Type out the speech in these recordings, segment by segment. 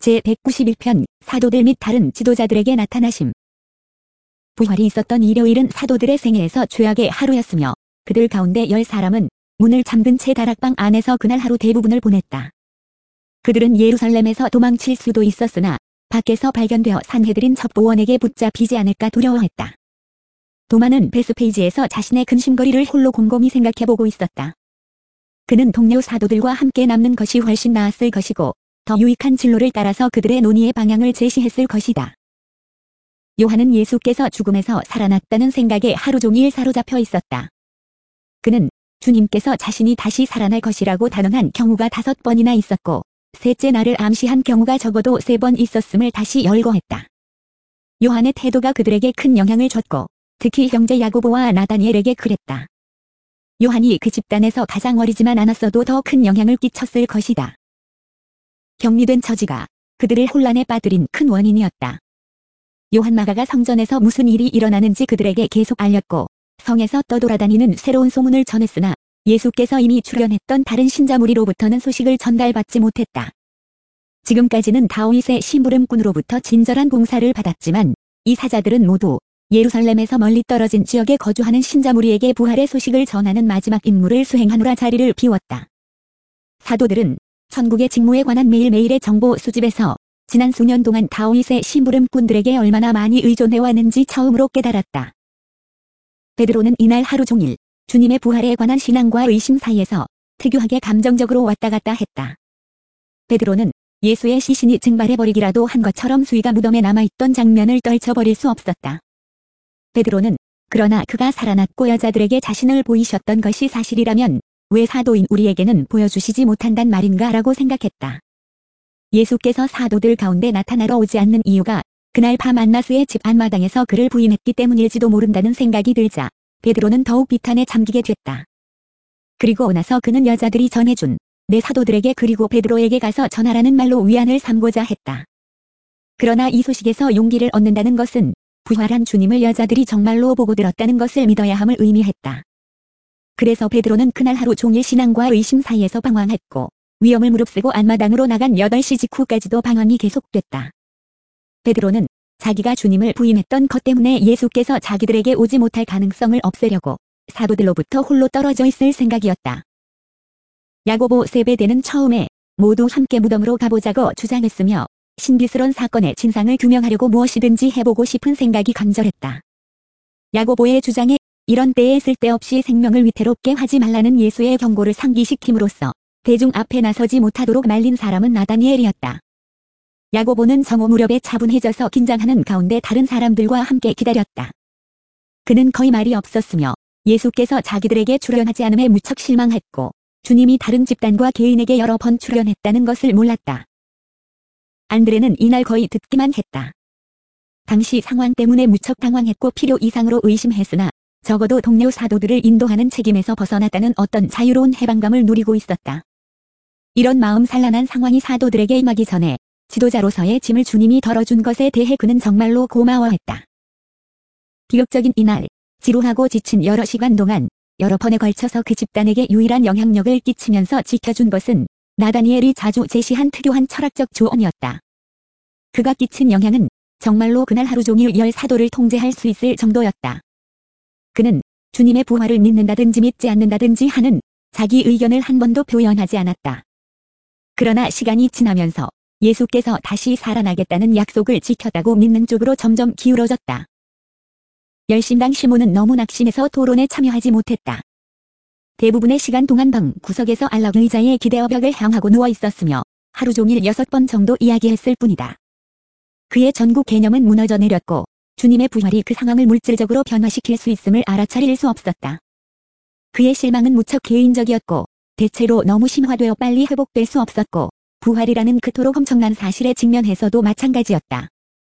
제191편 사도들 및 다른 지도자들에게 나타나심. 부활이 있었던 일요일은 사도들의 생애에서 최악의 하루였으며 그들 가운데 10사람은 문을 잠근 채 다락방 안에서 그날 하루 대부분을 보냈다. 그들은 예루살렘에서 도망칠 수도 있었으나 밖에서 발견되어 산헤드린 첩보원에게 붙잡히지 않을까 두려워했다. 도마는 베스페이지에서 자신의 근심거리를 홀로 곰곰이 생각해보고 있었다. 그는 동료 사도들과 함께 남는 것이 훨씬 나았을 것이고 더 유익한 진로를 따라서 그들의 논의의 방향을 제시했을 것이다. 요한은 예수께서 죽음에서 살아났다는 생각에 하루 종일 사로잡혀 있었다. 그는 주님께서 자신이 다시 살아날 것이라고 단언한 경우가 5번이나 있었고 셋째 날을 암시한 경우가 적어도 3번 있었음을 다시 열거했다. 요한의 태도가 그들에게 큰 영향을 줬고 특히 형제 야고보와 나다니엘에게 그랬다. 요한이 그 집단에서 가장 어리지만 않았어도 더 큰 영향을 끼쳤을 것이다. 격리된 처지가 그들을 혼란에 빠뜨린 큰 원인이었다. 요한 마가가 성전에서 무슨 일이 일어나는지 그들에게 계속 알렸고 성에서 떠돌아다니는 새로운 소문을 전했으나 예수께서 이미 출현했던 다른 신자 무리로부터는 소식을 전달받지 못했다. 지금까지는 다윗의 심부름꾼으로부터 친절한 봉사를 받았지만 이 사자들은 모두 예루살렘에서 멀리 떨어진 지역에 거주하는 신자 무리에게 부활의 소식을 전하는 마지막 임무를 수행하느라 자리를 비웠다. 사도들은 천국의 직무에 관한 매일매일의 정보 수집에서 지난 수년 동안 다윗의 심부름꾼들에게 얼마나 많이 의존해왔는지 처음으로 깨달았다. 베드로는 이날 하루 종일 주님의 부활에 관한 신앙과 의심 사이에서 특유하게 감정적으로 왔다 갔다 했다. 베드로는 예수의 시신이 증발해버리기라도 한 것처럼 수위가 무덤에 남아있던 장면을 떨쳐버릴 수 없었다. 베드로는 그러나 그가 살아났고 여자들에게 자신을 보이셨던 것이 사실이라면 왜 사도인 우리에게는 보여주시지 못한단 말인가 라고 생각했다. 예수께서 사도들 가운데 나타나러 오지 않는 이유가 그날 밤 안나스의 집 앞마당에서 그를 부인했기 때문일지도 모른다는 생각이 들자 베드로는 더욱 비탄에 잠기게 됐다. 그리고 나서 그는 여자들이 전해준 내 사도들에게 그리고 베드로에게 가서 전하라는 말로 위안을 삼고자 했다. 그러나 이 소식에서 용기를 얻는다는 것은 부활한 주님을 여자들이 정말로 보고 들었다는 것을 믿어야 함을 의미했다. 그래서 베드로는 그날 하루 종일 신앙과 의심 사이에서 방황했고 위험을 무릅쓰고 앞마당으로 나간 8시 직후까지도 방황이 계속됐다. 베드로는 자기가 주님을 부인했던 것 때문에 예수께서 자기들에게 오지 못할 가능성을 없애려고 사도들로부터 홀로 떨어져 있을 생각이었다. 야고보 세베대는 처음에 모두 함께 무덤으로 가보자고 주장했으며 신비스러운 사건의 진상을 규명하려고 무엇이든지 해보고 싶은 생각이 간절했다. 야고보의 주장에 이런 때에 쓸데없이 생명을 위태롭게 하지 말라는 예수의 경고를 상기시킴으로써 대중 앞에 나서지 못하도록 말린 사람은 나다니엘이었다. 야고보는 정오 무렵에 차분해져서 긴장하는 가운데 다른 사람들과 함께 기다렸다. 그는 거의 말이 없었으며 예수께서 자기들에게 출현하지 않음에 무척 실망했고 주님이 다른 집단과 개인에게 여러 번 출현했다는 것을 몰랐다. 안드레는 이날 거의 듣기만 했다. 당시 상황 때문에 무척 당황했고 필요 이상으로 의심했으나 적어도 동료 사도들을 인도하는 책임에서 벗어났다는 어떤 자유로운 해방감을 누리고 있었다. 이런 마음 산란한 상황이 사도들에게 임하기 전에 지도자로서의 짐을 주님이 덜어준 것에 대해 그는 정말로 고마워했다. 비극적인 이날, 지루하고 지친 여러 시간 동안 여러 번에 걸쳐서 그 집단에게 유일한 영향력을 끼치면서 지켜준 것은 나다니엘이 자주 제시한 특유한 철학적 조언이었다. 그가 끼친 영향은 정말로 그날 하루 종일 10사도를 통제할 수 있을 정도였다. 그는 주님의 부활을 믿는다든지 믿지 않는다든지 하는 자기 의견을 한 번도 표현하지 않았다. 그러나 시간이 지나면서 예수께서 다시 살아나겠다는 약속을 지켰다고 믿는 쪽으로 점점 기울어졌다. 열심당 시몬은 너무 낙심해서 토론에 참여하지 못했다. 대부분의 시간 동안 방 구석에서 안락 의자에 기대어 벽을 향하고 누워 있었으며 하루 종일 6번 정도 이야기했을 뿐이다. 그의 전국 개념은 무너져 내렸고 주님의 부활이 그 상황을 물질적으로 변화시킬 수 있음을 알아차릴 수 없었다. 그의 실망은 무척 개인적이었고 대체로 너무 심화되어 빨리 회복될 수 없었고 부활이라는 그토록 엄청난 사실에 직면해서도 마찬가지였다.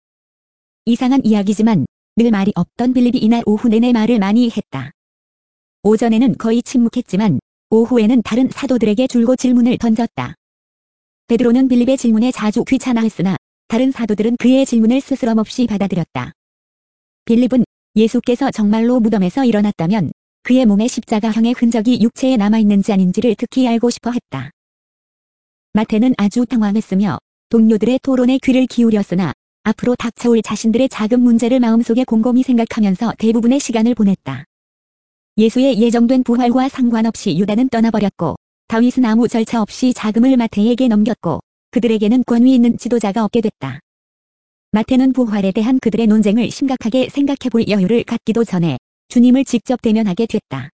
이상한 이야기지만 늘 말이 없던 빌립이 이날 오후 내내 말을 많이 했다. 오전에는 거의 침묵했지만 오후에는 다른 사도들에게 줄곧 질문을 던졌다. 베드로는 빌립의 질문에 자주 귀찮아했으나 다른 사도들은 그의 질문을 스스럼없이 받아들였다. 빌립은 예수께서 정말로 무덤에서 일어났다면 그의 몸에 십자가형의 흔적이 육체에 남아있는지 아닌지를 특히 알고 싶어 했다. 마태는 아주 당황했으며 동료들의 토론에 귀를 기울였으나 앞으로 닥쳐올 자신들의 작은 문제를 마음속에 곰곰이 생각하면서 대부분의 시간을 보냈다. 예수의 예정된 부활과 상관없이 유다는 떠나버렸고 다윗은 아무 절차 없이 자금을 마태에게 넘겼고 그들에게는 권위 있는 지도자가 없게 됐다. 마태는 부활에 대한 그들의 논쟁을 심각하게 생각해볼 여유를 갖기도 전에 주님을 직접 대면하게 됐다.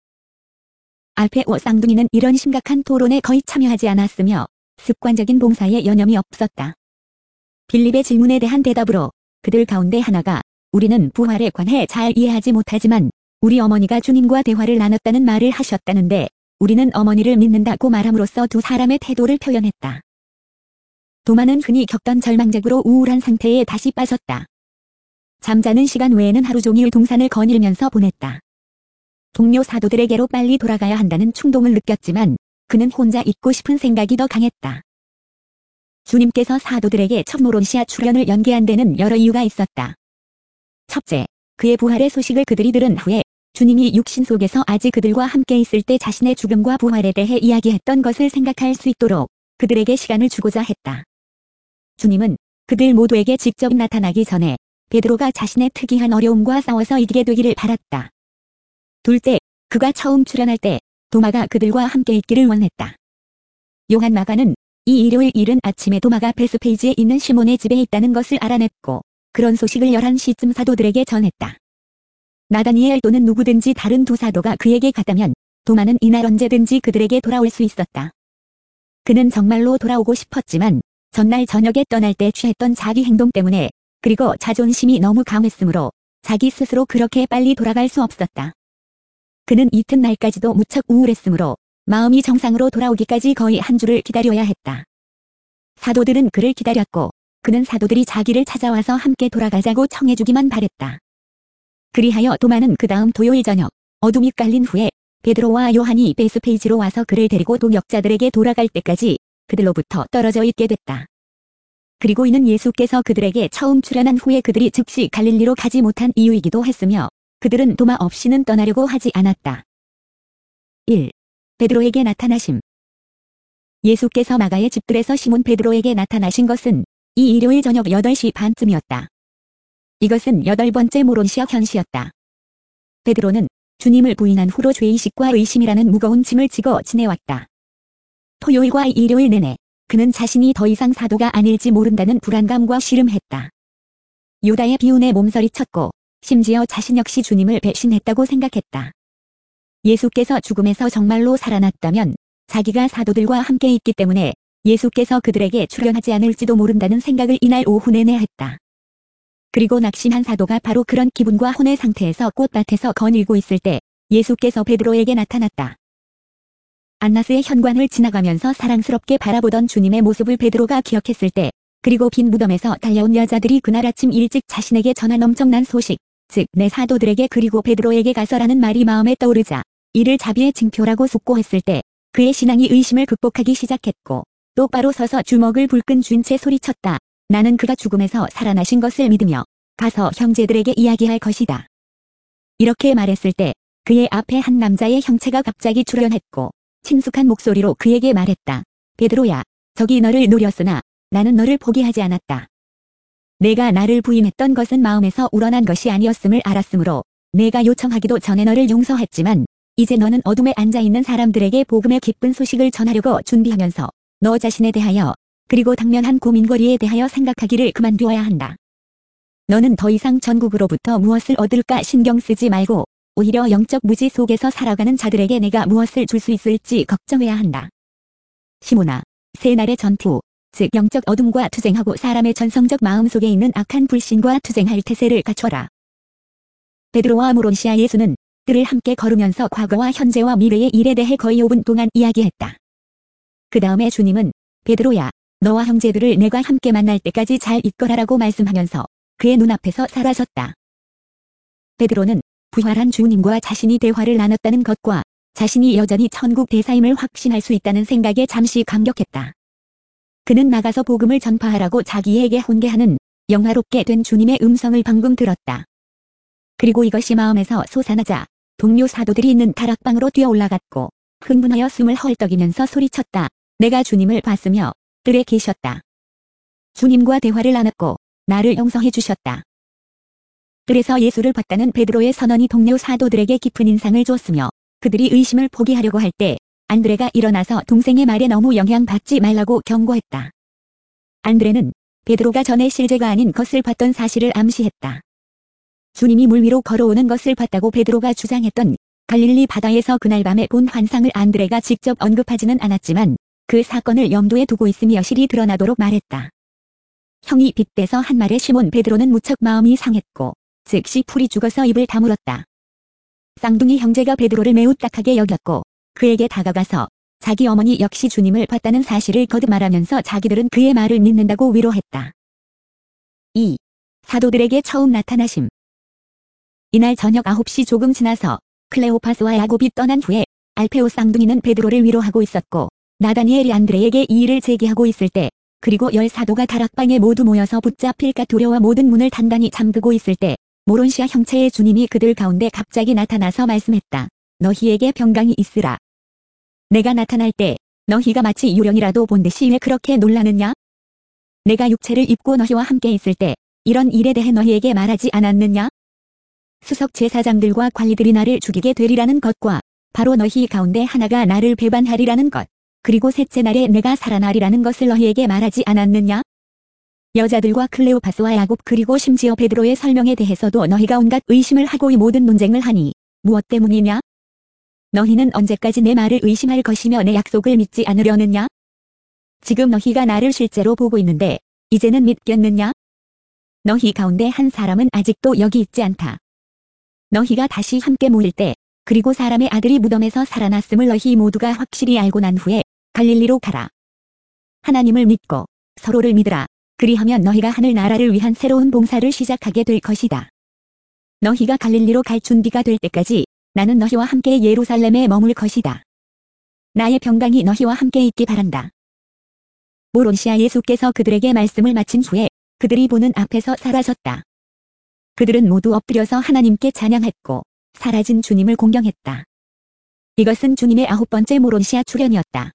알페오 쌍둥이는 이런 심각한 토론에 거의 참여하지 않았으며 습관적인 봉사에 여념이 없었다. 빌립의 질문에 대한 대답으로 그들 가운데 하나가 우리는 부활에 관해 잘 이해하지 못하지만 우리 어머니가 주님과 대화를 나눴다는 말을 하셨다는데 우리는 어머니를 믿는다고 말함으로써 두 사람의 태도를 표현했다. 도마는 흔히 겪던 절망적으로 우울한 상태에 다시 빠졌다. 잠자는 시간 외에는 하루 종일 동산을 거닐면서 보냈다. 동료 사도들에게로 빨리 돌아가야 한다는 충동을 느꼈지만 그는 혼자 있고 싶은 생각이 더 강했다. 주님께서 사도들에게 첫 모론시아 출현을 연기한 데는 여러 이유가 있었다. 첫째, 그의 부활의 소식을 그들이 들은 후에 주님이 육신 속에서 아직 그들과 함께 있을 때 자신의 죽음과 부활에 대해 이야기했던 것을 생각할 수 있도록 그들에게 시간을 주고자 했다. 주님은 그들 모두에게 직접 나타나기 전에 베드로가 자신의 특이한 어려움과 싸워서 이기게 되기를 바랐다. 둘째, 그가 처음 출현할 때 도마가 그들과 함께 있기를 원했다. 요한 마가는 이 일요일 이른 아침에 도마가 베스페이지에 있는 시몬의 집에 있다는 것을 알아냈고 그런 소식을 11시쯤 사도들에게 전했다. 나다니엘 또는 누구든지 다른 두 사도가 그에게 갔다면 도마는 이날 언제든지 그들에게 돌아올 수 있었다. 그는 정말로 돌아오고 싶었지만 전날 저녁에 떠날 때 취했던 자기 행동 때문에 그리고 자존심이 너무 강했으므로 자기 스스로 그렇게 빨리 돌아갈 수 없었다. 그는 이튿날까지도 무척 우울했으므로 마음이 정상으로 돌아오기까지 거의 한 주를 기다려야 했다. 사도들은 그를 기다렸고 그는 사도들이 자기를 찾아와서 함께 돌아가자고 청해주기만 바랬다. 그리하여 도마는 그 다음 토요일 저녁 어둠이 깔린 후에 베드로와 요한이 베스페이지로 와서 그를 데리고 동역자들에게 돌아갈 때까지 그들로부터 떨어져 있게 됐다. 그리고 이는 예수께서 그들에게 처음 출현한 후에 그들이 즉시 갈릴리로 가지 못한 이유이기도 했으며 그들은 도마 없이는 떠나려고 하지 않았다. 1. 베드로에게 나타나심. 예수께서 마가의 집들에서 시몬 베드로에게 나타나신 것은 이 일요일 저녁 8시 반쯤이었다. 이것은 8번째 모론시아 현시였다. 베드로는 주님을 부인한 후로 죄의식과 의심이라는 무거운 짐을 지고 지내왔다. 토요일과 일요일 내내 그는 자신이 더 이상 사도가 아닐지 모른다는 불안감과 씨름했다. 유다의 비운에 몸서리쳤고 심지어 자신 역시 주님을 배신했다고 생각했다. 예수께서 죽음에서 정말로 살아났다면 자기가 사도들과 함께 있기 때문에 예수께서 그들에게 출현하지 않을지도 모른다는 생각을 이날 오후 내내 했다. 그리고 낙심한 사도가 바로 그런 기분과 혼의 상태에서 꽃밭에서 거닐고 있을 때 예수께서 베드로에게 나타났다. 안나스의 현관을 지나가면서 사랑스럽게 바라보던 주님의 모습을 베드로가 기억했을 때 그리고 빈 무덤에서 달려온 여자들이 그날 아침 일찍 자신에게 전한 엄청난 소식, 즉 내 사도들에게 그리고 베드로에게 가서라는 말이 마음에 떠오르자 이를 자비의 징표라고 숙고했을 때 그의 신앙이 의심을 극복하기 시작했고 똑바로 서서 주먹을 불끈 쥔 채 소리쳤다. 나는 그가 죽음에서 살아나신 것을 믿으며 가서 형제들에게 이야기할 것이다. 이렇게 말했을 때 그의 앞에 한 남자의 형체가 갑자기 출현했고 친숙한 목소리로 그에게 말했다. 베드로야, 적이 너를 노렸으나 나는 너를 포기하지 않았다. 내가 나를 부인했던 것은 마음에서 우러난 것이 아니었음을 알았으므로 내가 요청하기도 전에 너를 용서했지만 이제 너는 어둠에 앉아있는 사람들에게 복음의 기쁜 소식을 전하려고 준비하면서 너 자신에 대하여 그리고 당면한 고민거리에 대하여 생각하기를 그만두어야 한다. 너는 더 이상 전국으로부터 무엇을 얻을까 신경 쓰지 말고 오히려 영적 무지 속에서 살아가는 자들에게 내가 무엇을 줄 수 있을지 걱정해야 한다. 시몬아, 새 날의 전투, 즉 영적 어둠과 투쟁하고 사람의 전성적 마음 속에 있는 악한 불신과 투쟁할 태세를 갖춰라. 베드로와 모론시아 예수는 뜰을 함께 걸으면서 과거와 현재와 미래의 일에 대해 거의 5분 동안 이야기했다. 그 다음에 주님은 베드로야, 너와 형제들을 내가 함께 만날 때까지 잘 있거라라고 말씀하면서 그의 눈앞에서 사라졌다. 베드로는 부활한 주님과 자신이 대화를 나눴다는 것과 자신이 여전히 천국 대사임을 확신할 수 있다는 생각에 잠시 감격했다. 그는 나가서 복음을 전파하라고 자기에게 훈계하는 영화롭게 된 주님의 음성을 방금 들었다. 그리고 이것이 마음에서 솟아나자 동료 사도들이 있는 다락방으로 뛰어 올라갔고 흥분하여 숨을 헐떡이면서 소리쳤다. 내가 주님을 봤으며 뜰에 계셨다. 주님과 대화를 나눴고 나를 용서해 주셨다. 그래서 예수를 봤다는 베드로의 선언이 동료 사도들에게 깊은 인상을 줬으며 그들이 의심을 포기하려고 할 때 안드레가 일어나서 동생의 말에 너무 영향받지 말라고 경고했다. 안드레는 베드로가 전에 실제가 아닌 것을 봤던 사실을 암시했다. 주님이 물 위로 걸어오는 것을 봤다고 베드로가 주장했던 갈릴리 바다에서 그날 밤에 본 환상을 안드레가 직접 언급하지는 않았지만 그 사건을 염두에 두고 있으며 실이 드러나도록 말했다. 형이 빗대서 한 말에 시몬 베드로는 무척 마음이 상했고 즉시 풀이 죽어서 입을 다물었다. 쌍둥이 형제가 베드로를 매우 딱하게 여겼고 그에게 다가가서 자기 어머니 역시 주님을 봤다는 사실을 거듭 말하면서 자기들은 그의 말을 믿는다고 위로했다. 2. 사도들에게 처음 나타나심. 이날 저녁 9시 조금 지나서 클레오파스와 야곱이 떠난 후에 알페오 쌍둥이는 베드로를 위로하고 있었고 나다니엘이 안드레에게 이 일을 제기하고 있을 때 그리고 10사도가 다락방에 모두 모여서 붙잡힐까 두려워 모든 문을 단단히 잠그고 있을 때 모론시아 형체의 주님이 그들 가운데 갑자기 나타나서 말씀했다. 너희에게 평강이 있으라. 내가 나타날 때 너희가 마치 유령이라도 본 듯이 왜 그렇게 놀라느냐? 내가 육체를 입고 너희와 함께 있을 때 이런 일에 대해 너희에게 말하지 않았느냐? 수석 제사장들과 관리들이 나를 죽이게 되리라는 것과 바로 너희 가운데 하나가 나를 배반하리라는 것 그리고 셋째 날에 내가 살아나리라는 것을 너희에게 말하지 않았느냐? 여자들과 클레오파스와 야곱 그리고 심지어 베드로의 설명에 대해서도 너희가 온갖 의심을 하고 이 모든 논쟁을 하니 무엇 때문이냐? 너희는 언제까지 내 말을 의심할 것이며 내 약속을 믿지 않으려느냐? 지금 너희가 나를 실제로 보고 있는데 이제는 믿겠느냐? 너희 가운데 한 사람은 아직도 여기 있지 않다. 너희가 다시 함께 모일 때 그리고 사람의 아들이 무덤에서 살아났음을 너희 모두가 확실히 알고 난 후에 갈릴리로 가라. 하나님을 믿고 서로를 믿으라. 그리하면 너희가 하늘나라를 위한 새로운 봉사를 시작하게 될 것이다. 너희가 갈릴리로 갈 준비가 될 때까지 나는 너희와 함께 예루살렘에 머물 것이다. 나의 평강이 너희와 함께 있기 바란다. 모론시아 예수께서 그들에게 말씀을 마친 후에 그들이 보는 앞에서 사라졌다. 그들은 모두 엎드려서 하나님께 찬양했고 사라진 주님을 공경했다. 이것은 주님의 9번째 모론시아 출현이었다.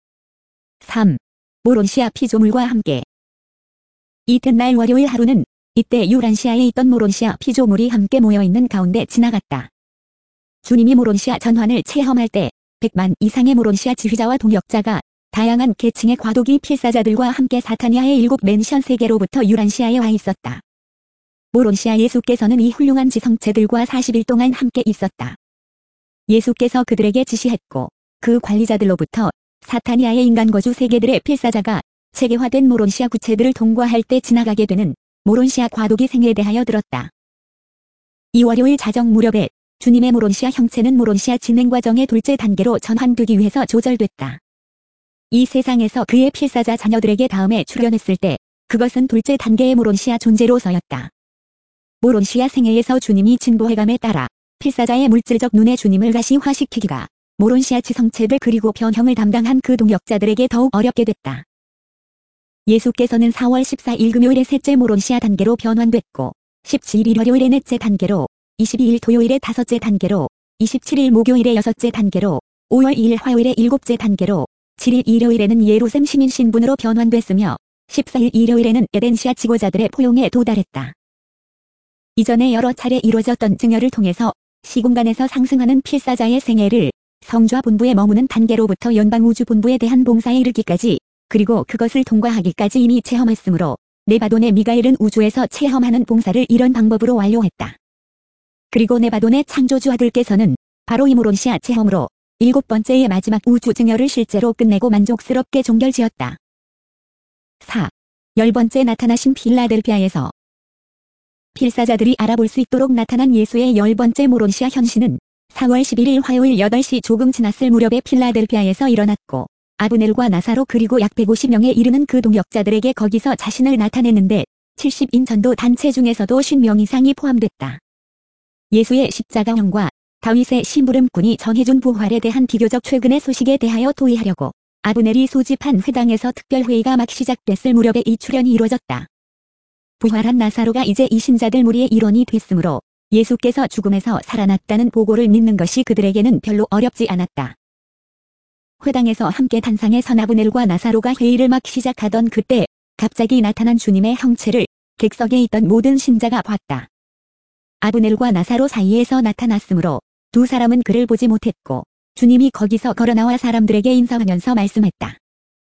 3. 모론시아 피조물과 함께. 이튿날 월요일 하루는 이때 유란시아에 있던 모론시아 피조물이 함께 모여있는 가운데 지나갔다. 주님이 모론시아 전환을 체험할 때 100만 이상의 모론시아 지휘자와 동역자가 다양한 계층의 과도기 필사자들과 함께 사타니아의 7맨션 세계로부터 유란시아에 와 있었다. 모론시아 예수께서는 이 훌륭한 지성체들과 40일 동안 함께 있었다. 예수께서 그들에게 지시했고 그 관리자들로부터 사타니아의 인간거주 세계들의 필사자가 체계화된 모론시아 구체들을 통과할 때 지나가게 되는 모론시아 과도기 생에 대하여 들었다. 이 월요일 자정 무렵에 주님의 모론시아 형체는 모론시아 진행 과정의 둘째 단계로 전환되기 위해서 조절됐다. 이 세상에서 그의 필사자 자녀들에게 다음에 출현했을 때 그것은 둘째 단계의 모론시아 존재로서였다. 모론시아 생애에서 주님이 진보해감에 따라 필사자의 물질적 눈에 주님을 가시화시키기가 모론시아 지성체들 그리고 변형을 담당한 그 동역자들에게 더욱 어렵게 됐다. 예수께서는 4월 14일 금요일에 셋째 모론시아 단계로 변환됐고 17일 월요일에 넷째 단계로 22일 토요일에 다섯째 단계로 27일 목요일에 여섯째 단계로 5월 2일 화요일에 일곱째 단계로 7일 일요일에는 예루살렘 시민 신분으로 변환됐으며 14일 일요일에는 에덴시아 지도자들의 포용에 도달했다. 이전에 여러 차례 이루어졌던 증여를 통해서 시공간에서 상승하는 필사자의 생애를 성좌 본부에 머무는 단계로부터 연방우주 본부에 대한 봉사에 이르기까지 그리고 그것을 통과하기까지 이미 체험했으므로 네바돈의 미가엘은 우주에서 체험하는 봉사를 이런 방법으로 완료했다. 그리고 네바돈의 창조주 아들께서는 바로 이 모론시아 체험으로 7번째의 마지막 우주 증여를 실제로 끝내고 만족스럽게 종결지었다. 4. 10번째 나타나신 필라델피아에서. 필사자들이 알아볼 수 있도록 나타난 예수의 10번째 모론시아 현신은 4월 11일 화요일 8시 조금 지났을 무렵에 필라델피아에서 일어났고 아브넬과 나사로 그리고 약 150명에 이르는 그 동역자들에게 거기서 자신을 나타냈는데 70인 전도 단체 중에서도 50명 이상이 포함됐다. 예수의 십자가형과 다윗의 심부름꾼이 전해준 부활에 대한 비교적 최근의 소식에 대하여 토의하려고 아브넬이 소집한 회당에서 특별회의가 막 시작됐을 무렵에 이 출현이 이루어졌다. 부활한 나사로가 이제 이 신자들 무리의 일원이 됐으므로 예수께서 죽음에서 살아났다는 보고를 믿는 것이 그들에게는 별로 어렵지 않았다. 회당에서 함께 단상에 선 아브넬과 나사로가 회의를 막 시작하던 그때 갑자기 나타난 주님의 형체를 객석에 있던 모든 신자가 봤다. 아브넬과 나사로 사이에서 나타났으므로 두 사람은 그를 보지 못했고 주님이 거기서 걸어나와 사람들에게 인사하면서 말씀했다.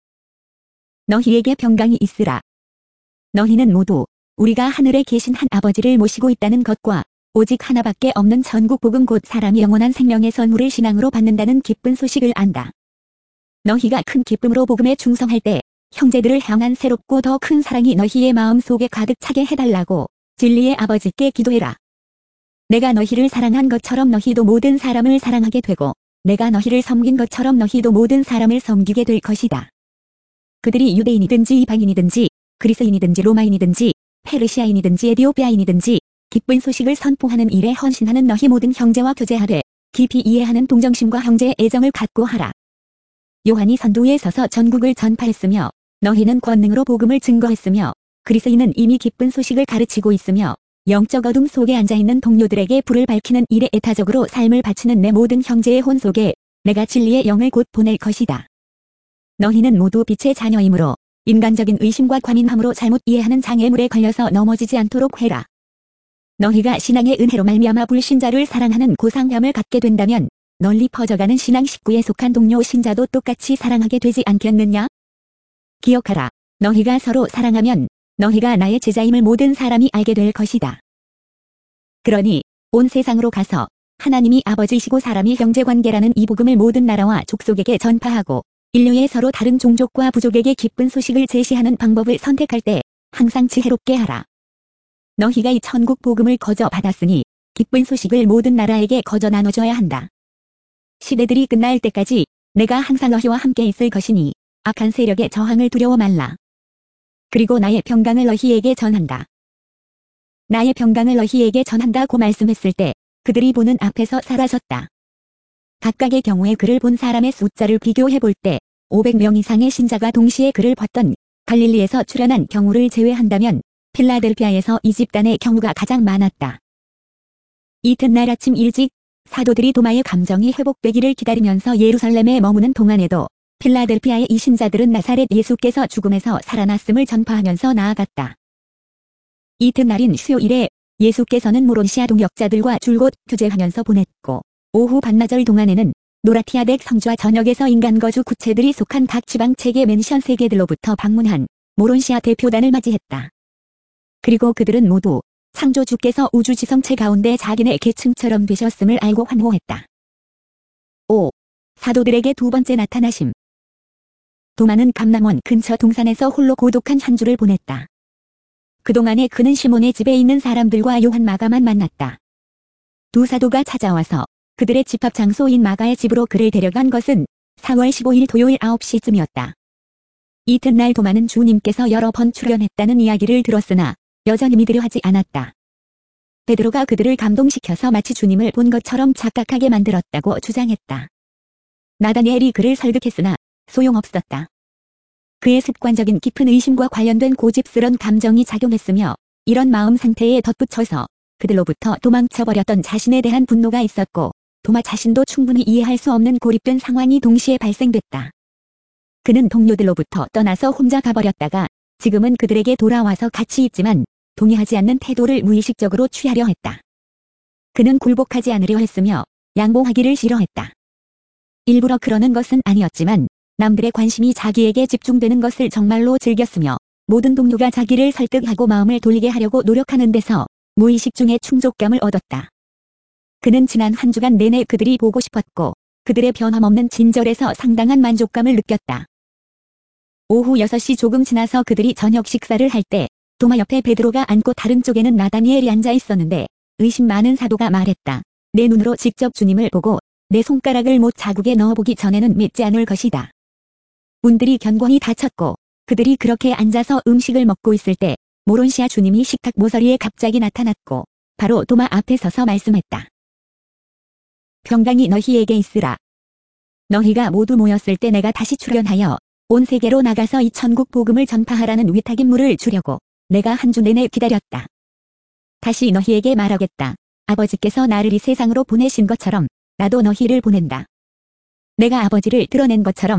너희에게 평강이 있으라. 너희는 모두 우리가 하늘에 계신 한 아버지를 모시고 있다는 것과 오직 하나밖에 없는 전국 복음 곧 사람이 영원한 생명의 선물을 신앙으로 받는다는 기쁜 소식을 안다. 너희가 큰 기쁨으로 복음에 충성할 때 형제들을 향한 새롭고 더 큰 사랑이 너희의 마음 속에 가득 차게 해달라고 진리의 아버지께 기도해라. 내가 너희를 사랑한 것처럼 너희도 모든 사람을 사랑하게 되고 내가 너희를 섬긴 것처럼 너희도 모든 사람을 섬기게 될 것이다. 그들이 유대인이든지 이방인이든지 그리스인이든지 로마인이든지 페르시아인이든지 에디오피아인이든지 기쁜 소식을 선포하는 일에 헌신하는 너희 모든 형제와 교제하되 깊이 이해하는 동정심과 형제의 애정을 갖고 하라. 요한이 선두에 서서 전국을 전파했으며 너희는 권능으로 복음을 증거했으며 그리스인은 이미 기쁜 소식을 가르치고 있으며 영적 어둠 속에 앉아있는 동료들에게 불을 밝히는 일에 애타적으로 삶을 바치는 내 모든 형제의 혼 속에 내가 진리의 영을 곧 보낼 것이다. 너희는 모두 빛의 자녀이므로 인간적인 의심과 과민함으로 잘못 이해하는 장애물에 걸려서 넘어지지 않도록 해라. 너희가 신앙의 은혜로 말미암아 불신자를 사랑하는 고상함을 갖게 된다면 널리 퍼져가는 신앙 식구에 속한 동료 신자도 똑같이 사랑하게 되지 않겠느냐? 기억하라. 너희가 서로 사랑하면 너희가 나의 제자임을 모든 사람이 알게 될 것이다. 그러니 온 세상으로 가서 하나님이 아버지이시고 사람이 형제관계라는 이 복음을 모든 나라와 족속에게 전파하고 인류의 서로 다른 종족과 부족에게 기쁜 소식을 제시하는 방법을 선택할 때 항상 지혜롭게 하라. 너희가 이 천국 복음을 거저 받았으니 기쁜 소식을 모든 나라에게 거저 나눠줘야 한다. 시대들이 끝날 때까지 내가 항상 너희와 함께 있을 것이니 악한 세력의 저항을 두려워 말라. 그리고 나의 평강을 너희에게 전한다. 나의 평강을 너희에게 전한다고 말씀했을 때 그들이 보는 앞에서 사라졌다. 각각의 경우에 그를 본 사람의 숫자를 비교해 볼 때 500명 이상의 신자가 동시에 그를 봤던 갈릴리에서 출현한 경우를 제외한다면 필라델피아에서 이 집단의 경우가 가장 많았다. 이튿날 아침 일찍 사도들이 도마의 감정이 회복되기를 기다리면서 예루살렘에 머무는 동안에도 필라델피아의 이 신자들은 나사렛 예수께서 죽음에서 살아났음을 전파하면서 나아갔다. 이튿날인 수요일에 예수께서는 모론시아 동역자들과 줄곧 교제하면서 보냈고 오후 반나절 동안에는 노라티아덱 성주와 전역에서 인간 거주 구체들이 속한 각 지방 체계 맨션 3개들로부터 방문한 모론시아 대표단을 맞이했다. 그리고 그들은 모두 창조주께서 우주지성체 가운데 자기네 계층처럼 되셨음을 알고 환호했다. 5. 사도들에게 두 번째 나타나심. 도마는 감람원 근처 동산에서 홀로 고독한 한 주를 보냈다. 그동안에 그는 시몬의 집에 있는 사람들과 요한 마가만 만났다. 두 사도가 찾아와서 그들의 집합 장소인 마가의 집으로 그를 데려간 것은 4월 15일 토요일 9시쯤이었다. 이튿날 도마는 주님께서 여러 번 출연했다는 이야기를 들었으나 여전히 믿으려 하지 않았다. 베드로가 그들을 감동시켜서 마치 주님을 본 것처럼 착각하게 만들었다고 주장했다. 나다니엘이 그를 설득했으나 소용없었다. 그의 습관적인 깊은 의심과 관련된 고집스런 감정이 작용했으며 이런 마음 상태에 덧붙여서 그들로부터 도망쳐버렸던 자신에 대한 분노가 있었고 도마 자신도 충분히 이해할 수 없는 고립된 상황이 동시에 발생됐다. 그는 동료들로부터 떠나서 혼자 가버렸다가 지금은 그들에게 돌아와서 같이 있지만 동의하지 않는 태도를 무의식적으로 취하려 했다. 그는 굴복하지 않으려 했으며 양보하기를 싫어했다. 일부러 그러는 것은 아니었지만 남들의 관심이 자기에게 집중되는 것을 정말로 즐겼으며 모든 동료가 자기를 설득하고 마음을 돌리게 하려고 노력하는 데서 무의식 중에 충족감을 얻었다. 그는 지난 한 주간 내내 그들이 보고 싶었고 그들의 변함없는 친절에서 상당한 만족감을 느꼈다. 오후 6시 조금 지나서 그들이 저녁 식사를 할 때 도마 옆에 베드로가 앉고 다른 쪽에는 나다니엘이 앉아 있었는데 의심 많은 사도가 말했다. 내 눈으로 직접 주님을 보고 내 손가락을 못 자국에 넣어보기 전에는 믿지 않을 것이다. 문들이 견고히 닫혔고 그들이 그렇게 앉아서 음식을 먹고 있을 때 모론시아 주님이 식탁 모서리에 갑자기 나타났고 바로 도마 앞에 서서 말씀했다. 평강이 너희에게 있으라. 너희가 모두 모였을 때 내가 다시 출현하여 온 세계로 나가서 이 천국 복음을 전파하라는 위탁 임무를 주려고 내가 한 주 내내 기다렸다. 다시 너희에게 말하겠다. 아버지께서 나를 이 세상으로 보내신 것처럼 나도 너희를 보낸다. 내가 아버지를 드러낸 것처럼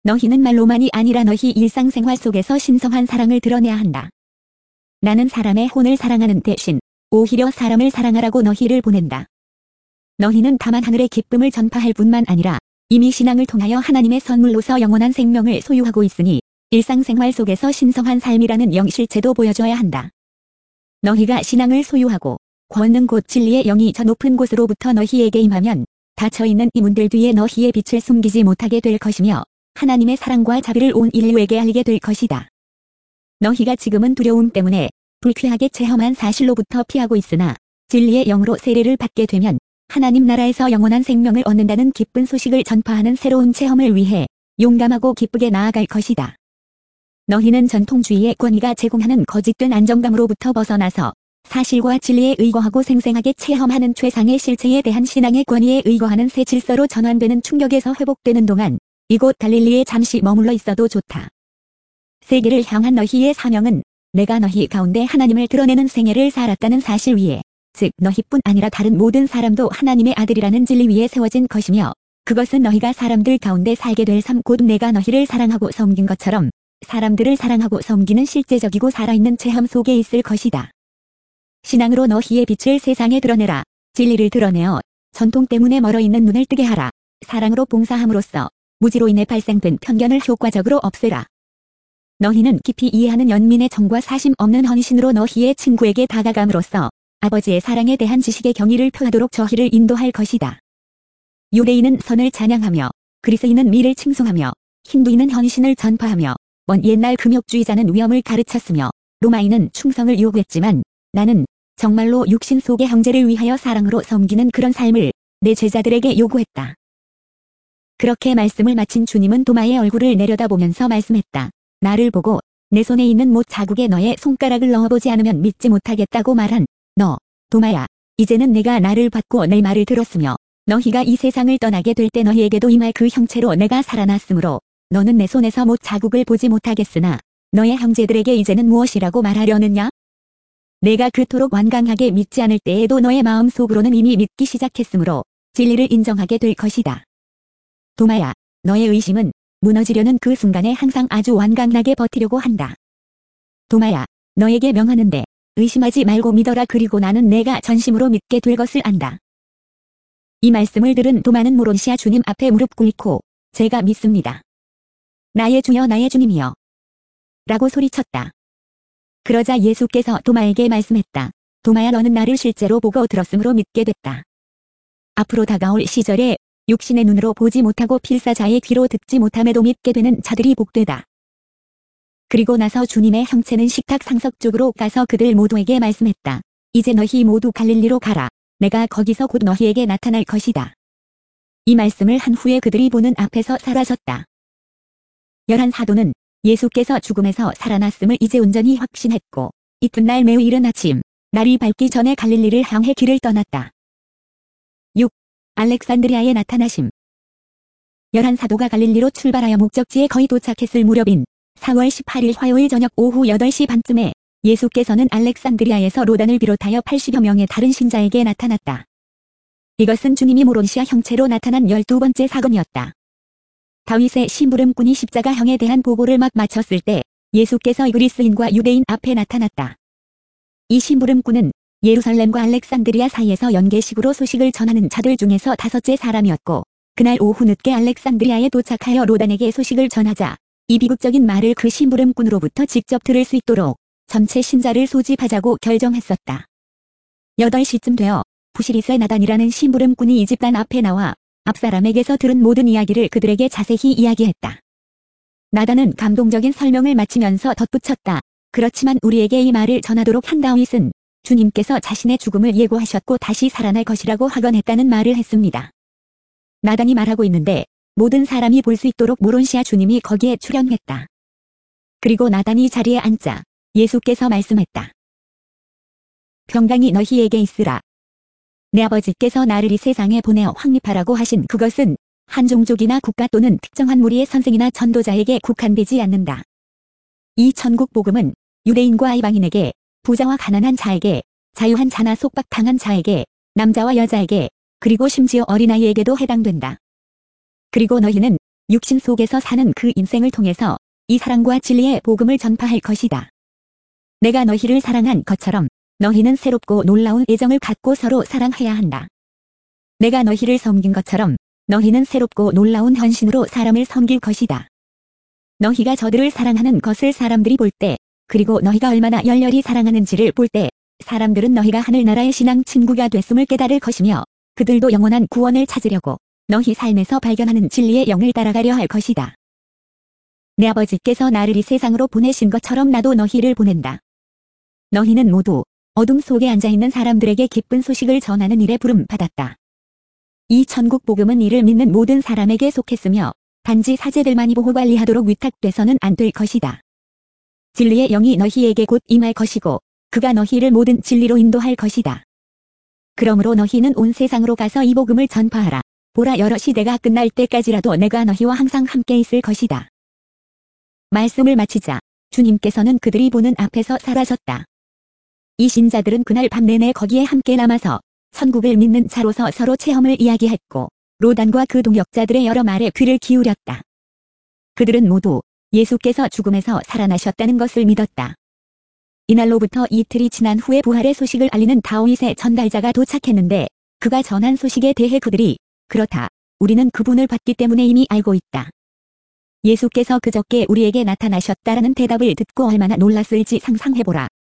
너희는 말로만이 아니라 너희 일상생활 속에서 신성한 사랑을 드러내야 한다. 나는 사람의 혼을 사랑하는 대신 오히려 사람을 사랑하라고 너희를 보낸다. 너희는 다만 하늘의 기쁨을 전파할 뿐만 아니라 이미 신앙을 통하여 하나님의 선물로서 영원한 생명을 소유하고 있으니 일상생활 속에서 신성한 삶이라는 영실체도 보여줘야 한다. 너희가 신앙을 소유하고 권능 곧 진리의 영이 저 높은 곳으로부터 너희에게 임하면 닫혀있는 이 문들 뒤에 너희의 빛을 숨기지 못하게 될 것이며 하나님의 사랑과 자비를 온 인류에게 알리게 될 것이다. 너희가 지금은 두려움 때문에 불쾌하게 체험한 사실로부터 피하고 있으나 진리의 영으로 세례를 받게 되면 하나님 나라에서 영원한 생명을 얻는다는 기쁜 소식을 전파하는 새로운 체험을 위해 용감하고 기쁘게 나아갈 것이다. 너희는 전통주의의 권위가 제공하는 거짓된 안정감으로부터 벗어나서 사실과 진리에 의거하고 생생하게 체험하는 최상의 실체에 대한 신앙의 권위에 의거하는 새 질서로 전환되는 충격에서 회복되는 동안 이곳 갈릴리에 잠시 머물러 있어도 좋다. 세계를 향한 너희의 사명은 내가 너희 가운데 하나님을 드러내는 생애를 살았다는 사실 위에, 즉 너희뿐 아니라 다른 모든 사람도 하나님의 아들이라는 진리 위에 세워진 것이며 그것은 너희가 사람들 가운데 살게 될 삶 곧 내가 너희를 사랑하고 섬긴 것처럼 사람들을 사랑하고 섬기는 실제적이고 살아있는 체험 속에 있을 것이다. 신앙으로 너희의 빛을 세상에 드러내라. 진리를 드러내어 전통 때문에 멀어있는 눈을 뜨게 하라. 사랑으로 봉사함으로써 무지로 인해 발생된 편견을 효과적으로 없애라. 너희는 깊이 이해하는 연민의 정과 사심 없는 헌신으로 너희의 친구에게 다가감으로써 아버지의 사랑에 대한 지식의 경의를 표하도록 저희를 인도할 것이다. 유대인은 선을 찬양하며 그리스인은 미를 칭송하며 힌두인은 헌신을 전파하며 먼 옛날 금욕주의자는 위엄을 가르쳤으며 로마인은 충성을 요구했지만 나는 정말로 육신 속의 형제를 위하여 사랑으로 섬기는 그런 삶을 내 제자들에게 요구했다. 그렇게 말씀을 마친 주님은 도마의 얼굴을 내려다보면서 말씀했다. 나를 보고 내 손에 있는 못 자국에 너의 손가락을 넣어보지 않으면 믿지 못하겠다고 말한 너, 도마야. 이제는 내가 나를 받고 내 말을 들었으며 너희가 이 세상을 떠나게 될 때 너희에게도 임할 그 형체로 내가 살아났으므로 너는 내 손에서 못 자국을 보지 못하겠으나 너의 형제들에게 이제는 무엇이라고 말하려느냐? 내가 그토록 완강하게 믿지 않을 때에도 너의 마음 속으로는 이미 믿기 시작했으므로 진리를 인정하게 될 것이다. 도마야, 너의 의심은 무너지려는 그 순간에 항상 아주 완강하게 버티려고 한다. 도마야, 너에게 명하는데 의심하지 말고 믿어라. 그리고 나는 내가 전심으로 믿게 될 것을 안다. 이 말씀을 들은 도마는 모론시아 주님 앞에 무릎 꿇고 제가 믿습니다. 나의 주여 나의 주님이여 라고 소리쳤다. 그러자 예수께서 도마에게 말씀했다. 도마야, 너는 나를 실제로 보고 들었으므로 믿게 됐다. 앞으로 다가올 시절에 육신의 눈으로 보지 못하고 필사자의 귀로 듣지 못함에도 믿게 되는 자들이 복되다. 그리고 나서 주님의 형체는 식탁 상석 쪽으로 가서 그들 모두에게 말씀했다. 이제 너희 모두 갈릴리로 가라. 내가 거기서 곧 너희에게 나타날 것이다. 이 말씀을 한 후에 그들이 보는 앞에서 사라졌다. 열한 사도는 예수께서 죽음에서 살아났음을 이제 온전히 확신했고 이튿날 매우 이른 아침 날이 밝기 전에 갈릴리를 향해 길을 떠났다. 6. 알렉산드리아의 나타나심. 열한 사도가 갈릴리로 출발하여 목적지에 거의 도착했을 무렵인 4월 18일 화요일 저녁 오후 8시 반쯤에 예수께서는 알렉산드리아에서 로단을 비롯하여 80여 명의 다른 신자에게 나타났다. 이것은 주님이 모론시아 형체로 나타난 12번째 사건이었다. 다윗의 심부름꾼이 십자가형에 대한 보고를 막 마쳤을 때 예수께서 그리스인과 유대인 앞에 나타났다. 이 심부름꾼은 예루살렘과 알렉산드리아 사이에서 연계식으로 소식을 전하는 자들 중에서 5째 사람이었고 그날 오후 늦게 알렉산드리아에 도착하여 로단에게 소식을 전하자 이 비극적인 말을 그 심부름꾼으로부터 직접 들을 수 있도록 전체 신자를 소집하자고 결정했었다. 8시쯤 되어 부시리스의 나단이라는 심부름꾼이 이 집단 앞에 나와 앞사람에게서 들은 모든 이야기를 그들에게 자세히 이야기했다. 나단은 감동적인 설명을 마치면서 덧붙였다. 그렇지만 우리에게 이 말을 전하도록 한 다윗은 주님께서 자신의 죽음을 예고하셨고 다시 살아날 것이라고 확언했다는 말을 했습니다. 나단이 말하고 있는데 모든 사람이 볼 수 있도록 모론시아 주님이 거기에 출연했다. 그리고 나단이 자리에 앉자 예수께서 말씀했다. 평강이 너희에게 있으라. 내 아버지께서 나를 이 세상에 보내어 확립하라고 하신 그것은 한 종족이나 국가 또는 특정한 무리의 선생이나 전도자에게 국한되지 않는다. 이 천국 복음은 유대인과 이방인에게, 부자와 가난한 자에게, 자유한 자나 속박당한 자에게, 남자와 여자에게, 그리고 심지어 어린아이에게도 해당된다. 그리고 너희는 육신 속에서 사는 그 인생을 통해서 이 사랑과 진리의 복음을 전파할 것이다. 내가 너희를 사랑한 것처럼 너희는 새롭고 놀라운 애정을 갖고 서로 사랑해야 한다. 내가 너희를 섬긴 것처럼 너희는 새롭고 놀라운 헌신으로 사람을 섬길 것이다. 너희가 저들을 사랑하는 것을 사람들이 볼 때, 그리고 너희가 얼마나 열렬히 사랑하는지를 볼 때, 사람들은 너희가 하늘나라의 신앙 친구가 됐음을 깨달을 것이며, 그들도 영원한 구원을 찾으려고 너희 삶에서 발견하는 진리의 영을 따라가려 할 것이다. 내 아버지께서 나를 이 세상으로 보내신 것처럼 나도 너희를 보낸다. 너희는 모두 어둠 속에 앉아있는 사람들에게 기쁜 소식을 전하는 일에 부름받았다. 이 천국 복음은 이를 믿는 모든 사람에게 속했으며 단지 사제들만이 보호관리하도록 위탁돼서는 안 될 것이다. 진리의 영이 너희에게 곧 임할 것이고 그가 너희를 모든 진리로 인도할 것이다. 그러므로 너희는 온 세상으로 가서 이 복음을 전파하라. 보라, 여러 시대가 끝날 때까지라도 내가 너희와 항상 함께 있을 것이다. 말씀을 마치자 주님께서는 그들이 보는 앞에서 사라졌다. 이 신자들은 그날 밤 내내 거기에 함께 남아서 천국을 믿는 자로서 서로 체험을 이야기했고 로단과 그 동역자들의 여러 말에 귀를 기울였다. 그들은 모두 예수께서 죽음에서 살아나셨다는 것을 믿었다. 이날로부터 이틀이 지난 후에 부활의 소식을 알리는 다윗의 전달자가 도착했는데 그가 전한 소식에 대해 그들이 그렇다. 우리는 그분을 봤기 때문에 이미 알고 있다. 예수께서 그저께 우리에게 나타나셨다라는 대답을 듣고 얼마나 놀랐을지 상상해보라.